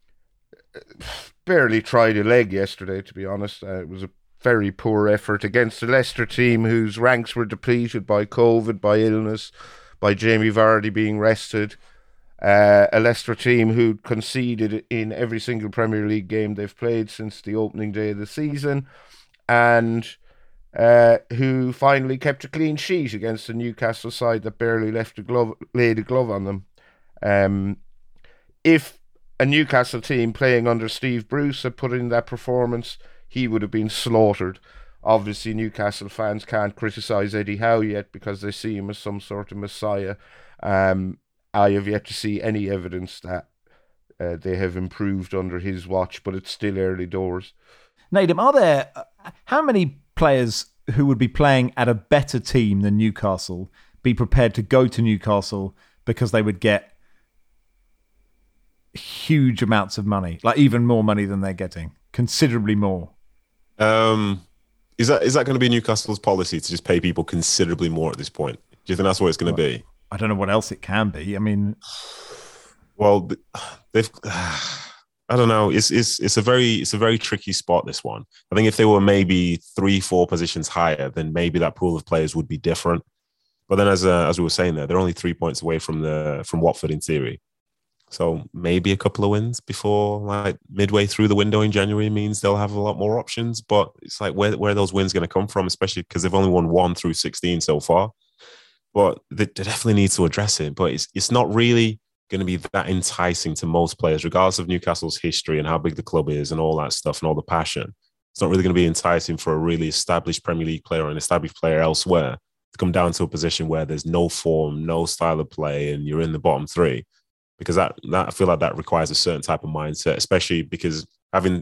barely tried a leg yesterday, to be honest. It was a very poor effort against the Leicester team whose ranks were depleted by COVID, by illness, by Jamie Vardy being rested. A Leicester team who conceded in every single Premier League game they've played since the opening day of the season, and who finally kept a clean sheet against the Newcastle side that barely laid a glove on them. If a Newcastle team playing under Steve Bruce had put in that performance, he would have been slaughtered. Obviously, Newcastle fans can't criticise Eddie Howe yet because they see him as some sort of messiah. I have yet to see any evidence that they have improved under his watch, but it's still early doors. Nadim, are there how many players who would be playing at a better team than Newcastle be prepared to go to Newcastle because they would get huge amounts of money, like even more money than they're getting, considerably more? Is that going to be Newcastle's policy to just pay people considerably more at this point? Do you think that's what it's going to be? I don't know what else it can be. I mean, well, they've. I don't know. It's a very tricky spot, this one. I think if they were maybe 3-4 positions higher, then maybe that pool of players would be different. But then, as we were saying there, they're only 3 points away from Watford in theory. So maybe a couple of wins before like midway through the window in January means they'll have a lot more options. But it's like where are those wins going to come from, especially because they've only won 1 through 16 so far. But they definitely need to address it. But it's not really going to be that enticing to most players, regardless of Newcastle's history and how big the club is and all that stuff and all the passion. It's not really going to be enticing for a really established Premier League player or an established player elsewhere to come down to a position where there's no form, no style of play, and you're in the bottom 3. Because that I feel like that requires a certain type of mindset, especially because having,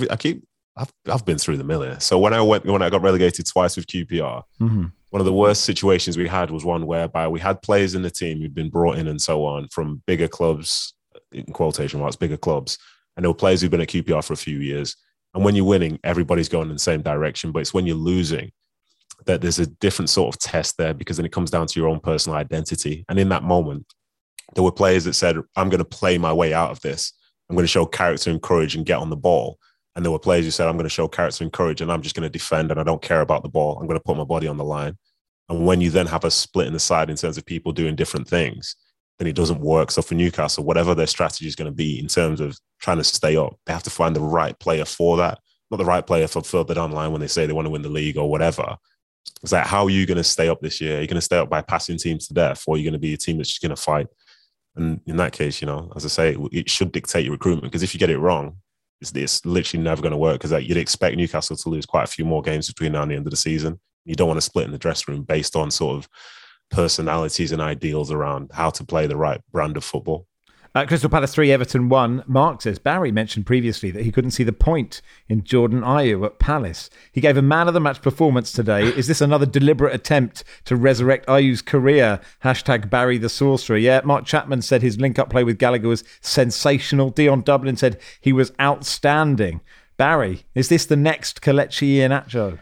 I've been through the mill. So when I got relegated twice with QPR, one of the worst situations we had was one whereby we had players in the team who'd been brought in and so on from bigger clubs, in quotation marks, bigger clubs. And there were players who've been at QPR for a few years. And when you're winning, everybody's going in the same direction. But it's when you're losing that there's a different sort of test there, because then it comes down to your own personal identity. And in that moment, there were players that said, I'm going to play my way out of this. I'm going to show character and courage and get on the ball. And there were players who said, I'm going to show character and courage and I'm just going to defend and I don't care about the ball. I'm going to put my body on the line. And when you then have a split in the side in terms of people doing different things, then it doesn't work. So for Newcastle, whatever their strategy is going to be in terms of trying to stay up, they have to find the right player for that. Not the right player for further down the line when they say they want to win the league or whatever. It's like, how are you going to stay up this year? Are you going to stay up by passing teams to death, or are you going to be a team that's just going to fight? And in that case, as I say, it should dictate your recruitment, because if you get it wrong, it's literally never going to work, because you'd expect Newcastle to lose quite a few more games between now and the end of the season. You don't want to split in the dressing room based on sort of personalities and ideals around how to play the right brand of football. Crystal Palace 3, Everton 1. Mark says, Barry mentioned previously that he couldn't see the point in Jordan Ayew at Palace. He gave a man-of-the-match performance today. Is this another deliberate attempt to resurrect Ayew's career? # Barry the Sorcerer. Yeah, Mark Chapman said his link-up play with Gallagher was sensational. Dion Dublin said he was outstanding. Barry, is this the next Kelechi Iheanacho?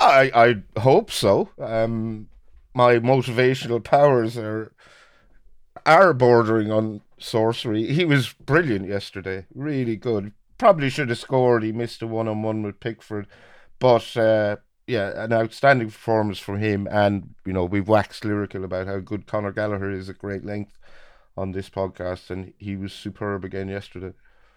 I hope so. My motivational powers are bordering on sorcery. He was brilliant yesterday, really good. Probably should have scored. He missed a one-on-one with Pickford, but an outstanding performance from him. And we've waxed lyrical about how good Conor Gallagher is at great length on this podcast, and he was superb again yesterday.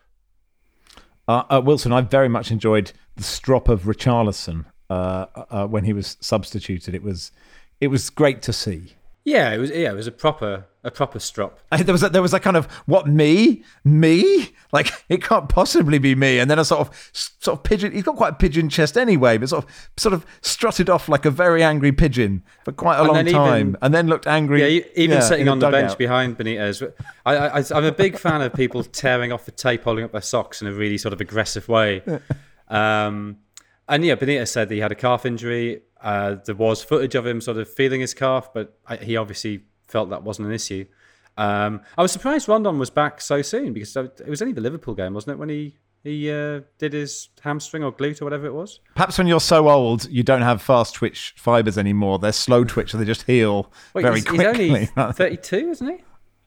Wilson, I very much enjoyed the strop of Richarlison when he was substituted. It was great to see. Yeah, it was a proper strop. There was a kind of, what, me? Like, it can't possibly be me. And then a sort of pigeon. He's got quite a pigeon chest anyway, but sort of strutted off like a very angry pigeon for quite a long time, and then looked angry. Yeah, even sitting on the bench behind Benitez. I'm a big fan of people tearing off the tape, holding up their socks in a really sort of aggressive way. And yeah, Benitez said that he had a calf injury. There was footage of him sort of feeling his calf, but he obviously felt that wasn't an issue. I was surprised Rondon was back so soon because it was only the Liverpool game, wasn't it, when he did his hamstring or glute or whatever it was? Perhaps when you're so old, you don't have fast twitch fibres anymore. They're slow twitch, so they just heal very quickly. He's only 32, isn't he?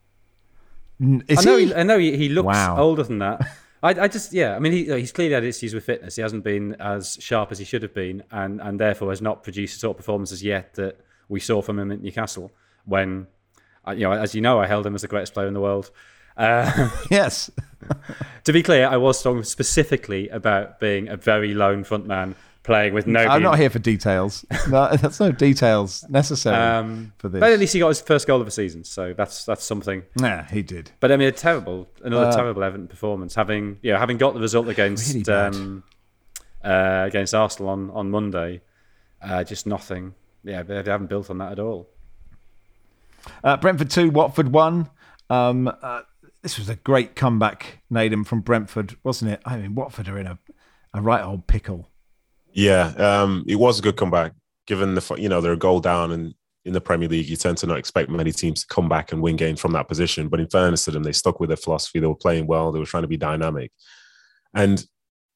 I know he looks older than that. I just, I mean, he's clearly had issues with fitness. He hasn't been as sharp as he should have been, and therefore has not produced the sort of performances yet that we saw from him at Newcastle when, as you know, I held him as the greatest player in the world. Yes. To be clear, I was talking specifically about being a very lone front man playing with nobody. I'm not here for details. No, that's no details necessary for this. But at least he got his first goal of the season, so that's something. Yeah, he did. But I mean, another terrible Everton performance. Having got the result against against Arsenal on Monday, just nothing. Yeah, they haven't built on that at all. Brentford 2, Watford 1. This was a great comeback, Naden, from Brentford, wasn't it? I mean, Watford are in a right old pickle. Yeah, it was a good comeback. Given they're a goal down, and in the Premier League, you tend to not expect many teams to come back and win games from that position. But in fairness to them, they stuck with their philosophy. They were playing well. They were trying to be dynamic, and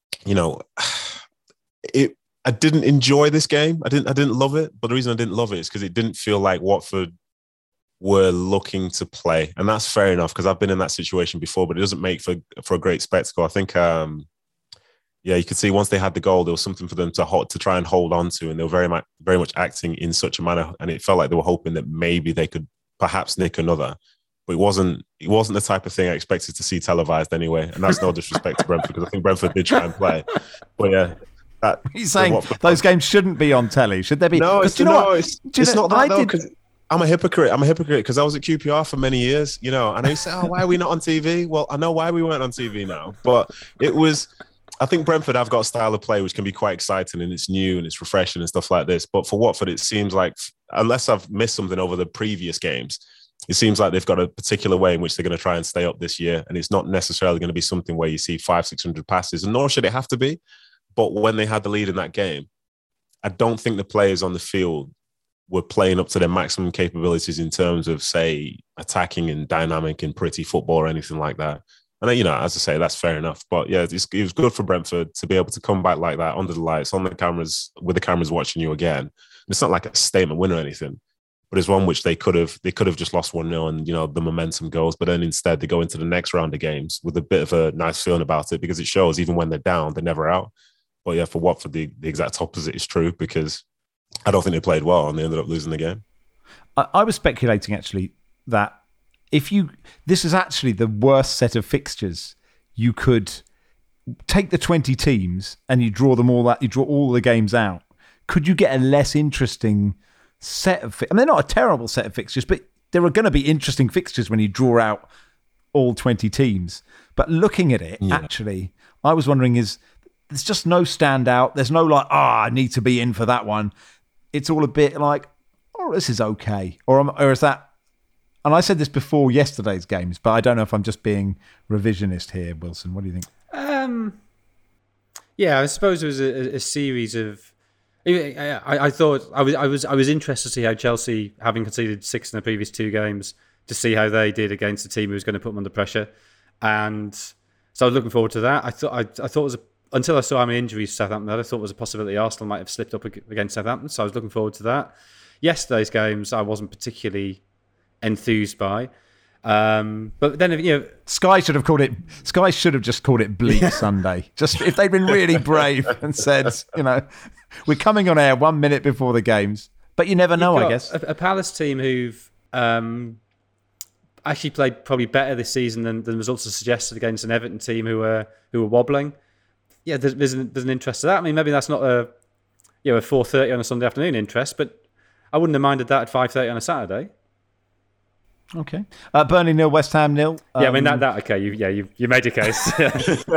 I didn't enjoy this game. I didn't love it. But the reason I didn't love it is because it didn't feel like Watford were looking to play, and that's fair enough because I've been in that situation before. But it doesn't make for a great spectacle. I think. You could see once they had the goal, there was something for them to try and hold on to, and they were very much acting in such a manner, and it felt like they were hoping that maybe they could perhaps nick another. But it wasn't the type of thing I expected to see televised anyway, and that's no disrespect to Brentford because I think Brentford did try and play. But yeah, he's saying those games shouldn't be on telly, should they be? No, it's not that though. Because I'm a hypocrite because I was at QPR for many years, and I used to say, "Oh, why are we not on TV?" Well, I know why we weren't on TV now, but it was. I think Brentford have got a style of play which can be quite exciting and it's new and it's refreshing and stuff like this. But for Watford, it seems like, unless I've missed something over the previous games, it seems like they've got a particular way in which they're going to try and stay up this year. And it's not necessarily going to be something where you see 500-600 passes, and nor should it have to be. But when they had the lead in that game, I don't think the players on the field were playing up to their maximum capabilities in terms of, say, attacking and dynamic and pretty football or anything like that. And, as I say, that's fair enough. But, yeah, it was good for Brentford to be able to come back like that under the lights, on the cameras, with the cameras watching you again. And it's not like a statement win or anything, but it's one which they could have just lost 1-0 and, the momentum goes. But then instead they go into the next round of games with a bit of a nice feeling about it because it shows even when they're down, they're never out. But, yeah, for Watford, the exact opposite is true because I don't think they played well and they ended up losing the game. I was speculating, actually, that this is actually the worst set of fixtures. You could take the 20 teams and you draw all the games out. Could you get a less interesting set of they're not a terrible set of fixtures, but there are going to be interesting fixtures when you draw out all 20 teams. But looking at it, actually, I was wondering, there's just no standout. There's no I need to be in for that one. It's all a bit like, this is okay. Or is that, and I said this before yesterday's games, but I don't know if I'm just being revisionist here, Wilson. What do you think? I suppose it was a series of. I thought I was interested to see how Chelsea, having conceded 6 in the previous 2 games, to see how they did against a team who was going to put them under pressure, and so I was looking forward to that. I thought it was until I saw how many injuries Southampton had, I thought it was a possibility Arsenal might have slipped up against Southampton. So I was looking forward to that. Yesterday's games, I wasn't particularly enthused by. But then, Sky should have just called it Bleak Sunday. Just if they'd been really brave and said, we're coming on air 1 minute before the games. But you never know, I guess. A Palace team who've actually played probably better this season than the results have suggested against an Everton team who were wobbling. Yeah, there's an interest to that. I mean, maybe that's not a 4:30 on a Sunday afternoon interest, but I wouldn't have minded that at 5:30 on a Saturday. Okay. Burnley 0, West Ham 0. I mean that okay. You made your case. There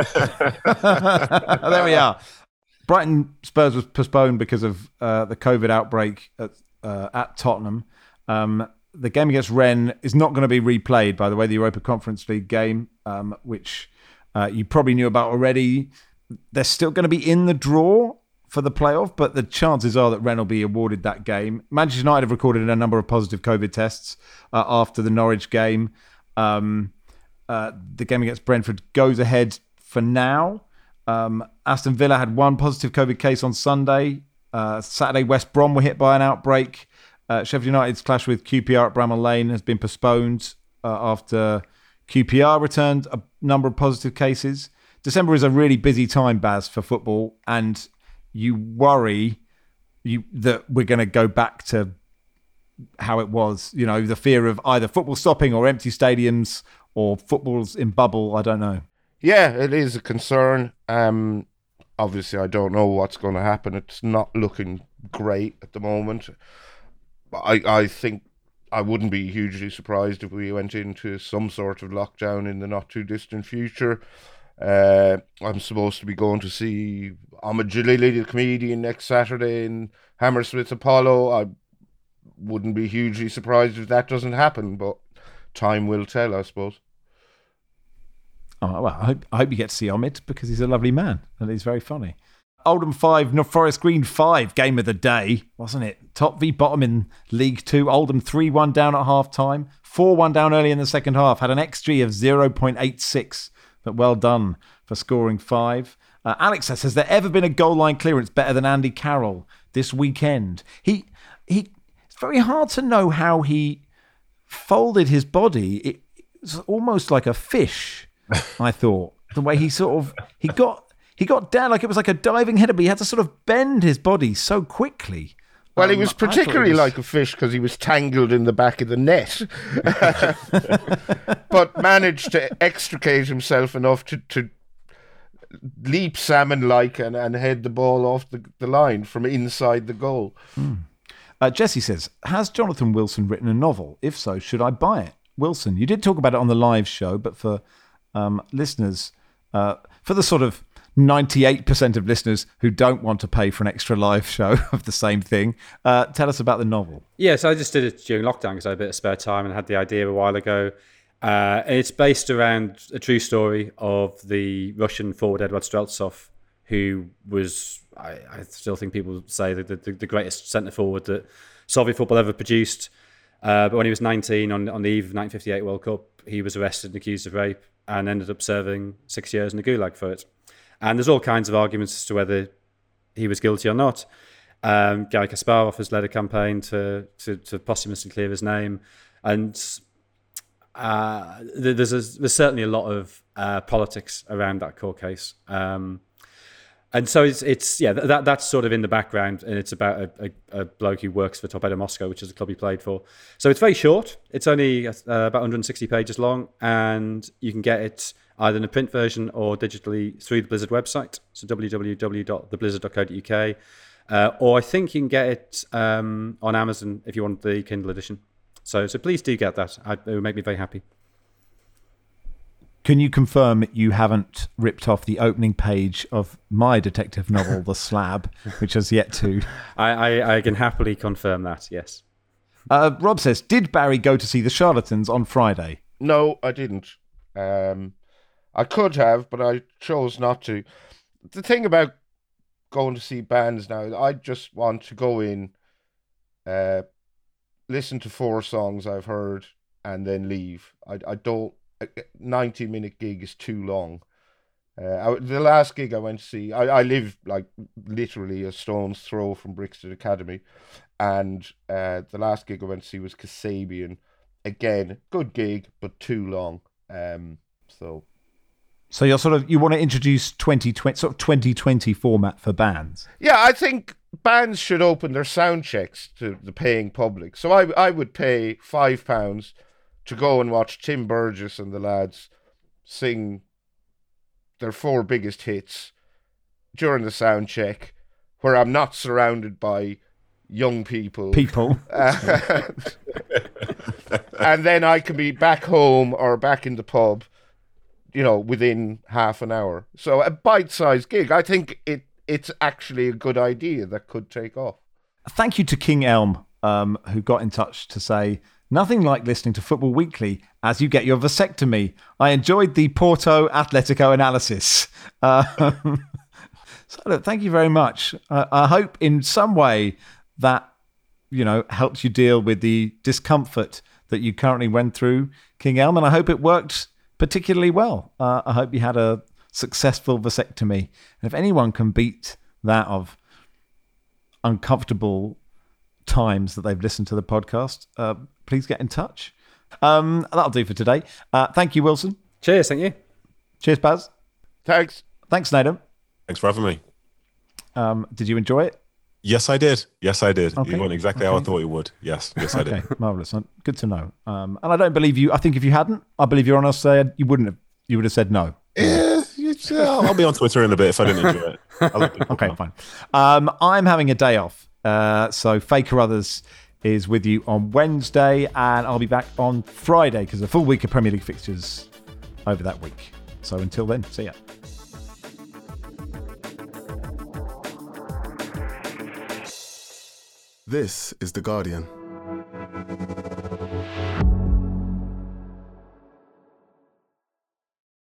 we are. Brighton Spurs was postponed because of the COVID outbreak at Tottenham. The game against Rennes is not going to be replayed, by the way, the Europa Conference League game, which you probably knew about already. They're still going to be in the draw for the playoff, but the chances are that Rennes will be awarded that game. Manchester United have recorded a number of positive COVID tests after the Norwich game. The game against Brentford goes ahead for now. Aston Villa had one positive COVID case on Sunday. Saturday, West Brom were hit by an outbreak. Sheffield United's clash with QPR at Bramall Lane has been postponed after QPR returned a number of positive cases. December is a really busy time, Baz, for football, and you worry that we're going to go back to how it was. You know, the fear of either football stopping or empty stadiums or football's in bubble. I don't know. Yeah, it is a concern. Obviously, I don't know what's going to happen. It's not looking great at the moment. I think I wouldn't be hugely surprised if we went into some sort of lockdown in the not too distant future. I'm supposed to be going to see Ahmed Jalili, the comedian, next Saturday in Hammersmith Apollo. I wouldn't be hugely surprised if that doesn't happen, but time will tell, I suppose. Oh, well, I hope you get to see Ahmed because he's a lovely man and he's very funny. Oldham 5, Forest Green 5, game of the day, wasn't it? Top v bottom in League 2. Oldham 3-1 down at half-time, 4-1 down early in the second half. Had an XG of 0.86, but well done for scoring 5. Alex says, has there ever been a goal line clearance better than Andy Carroll this weekend? It's very hard to know how he folded his body. It's almost like a fish, I thought. The way he got down like it was like a diving header, but he had to sort of bend his body so quickly. Well, he was particularly like a fish because he was tangled in the back of the net, but managed to extricate himself enough to leap salmon-like and head the ball off the line from inside the goal. Jesse says, has Jonathan Wilson written a novel? If so, should I buy it? Wilson, you did talk about it on the live show, but for listeners, for the sort of 98% of listeners who don't want to pay for an extra live show of the same thing, tell us about the novel. Yeah, so I just did it during lockdown because I had a bit of spare time and had the idea a while ago. And it's based around a true story of the Russian forward Edward Streltsov, who was, I still think people say, the greatest centre-forward that Soviet football ever produced. But when he was 19, on the eve of 1958 World Cup, he was arrested and accused of rape and ended up serving 6 years in the Gulag for it. And there's all kinds of arguments as to whether he was guilty or not. Garry Kasparov has led a campaign to posthumously clear his name. And there's certainly a lot of politics around that court case. And so it's that's sort of in the background, and it's about a bloke who works for Torpedo Moscow, which is the club he played for. So it's very short. It's only about 160 pages long, and you can get it either in a print version or digitally through the Blizzard website, so www.theblizzard.co.uk. Or I think you can get it on Amazon if you want the Kindle edition. So please do get that. It would make me very happy. Can you confirm you haven't ripped off the opening page of my detective novel, The Slab, which has yet to... I can happily confirm that, yes. Rob says, did Barry go to see The Charlatans on Friday? No, I didn't. I could have, but I chose not to. The thing about going to see bands now, I just want to go in, listen to 4 songs I've heard, and then leave. I don't... 90-minute gig is too long. The last gig I went to see, I live like literally a stone's throw from Brixton Academy, and the last gig I went to see was Kasabian. Again, good gig, but too long. So you're you want to introduce 2020 format for bands? Yeah, I think bands should open their sound checks to the paying public. So I would pay £5 to go and watch Tim Burgess and the lads sing their 4 biggest hits during the sound check, where I'm not surrounded by young people. And then I can be back home or back in the pub, within half an hour. So a bite-sized gig. I think it's actually a good idea that could take off. Thank you to King Elm, who got in touch to say, nothing like listening to Football Weekly as you get your vasectomy. I enjoyed the Porto Atletico analysis. So look, thank you very much. I hope in some way that, helps you deal with the discomfort that you currently went through, King Elm, and I hope it worked particularly well. I hope you had a successful vasectomy. And if anyone can beat that of uncomfortable times that they've listened to the podcast, please get in touch. That'll do for today. Thank you, Wilson. Cheers, thank you. Cheers, Baz. Thanks. Thanks, Nadem. Thanks for having me. Did you enjoy it? Yes, I did. Okay. You went exactly how I thought you would. Yes, I did. Okay, marvellous. Good to know. And I don't believe you. I think if you hadn't, I believe you're honest, you wouldn't have. You would have said no. Yeah, I'll be on Twitter in a bit if I didn't enjoy it. Okay, fine. I'm having a day off. So Faker Others is with you on Wednesday, and I'll be back on Friday because a full week of Premier League fixtures over that week. So until then, see ya. This is The Guardian.